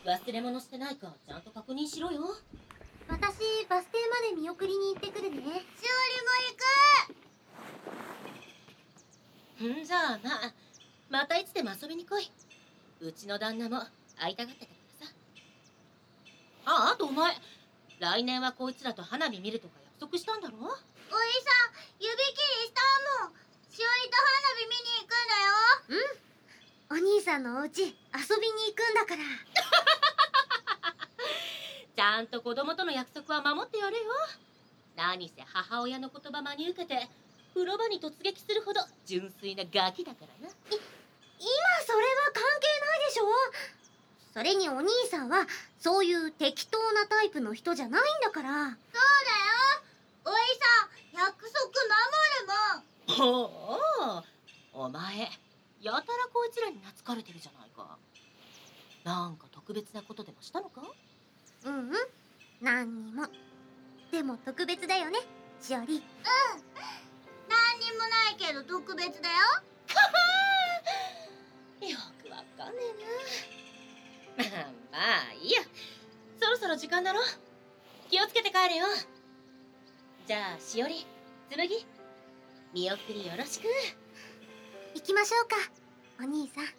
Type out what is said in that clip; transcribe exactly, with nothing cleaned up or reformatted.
忘れ物してないかちゃんと確認しろよ。 私バス停まで見送りに行ってくるね。しおりも行く。んじゃあな、またいつでも遊びに来い。うちの旦那も会いたがってたからさ。あ、あとお前、来年はこいつらと花火見るとか約束したんだろ。おいさん、 指切りしたもん。しおりと花火見に行くんだよ。うん、お兄さんのお家遊びに行くんだから。 ちゃんと子供との約束は守ってやれよ。何せ母親の言葉真に受けて風呂場に突撃するほど純粋なガキだからな。い今それは関係ないでしょ。それにお兄さんはそういう適当なタイプの人じゃないんだから。そうだよ、おいさん約束守るもん。 おお、お前やたらこいつらに懐かれてるじゃないか。なんか特別なことでもしたのか。 うんうん、何にも。でも特別だよね、しおり。うん、何にもないけど特別だよ。 よくわかんねえな。まあいいや、そろそろ時間だろ。気をつけて帰れよ。じゃあしおり、つむぎ、見送りよろしく。 行きましょうか、お兄さん。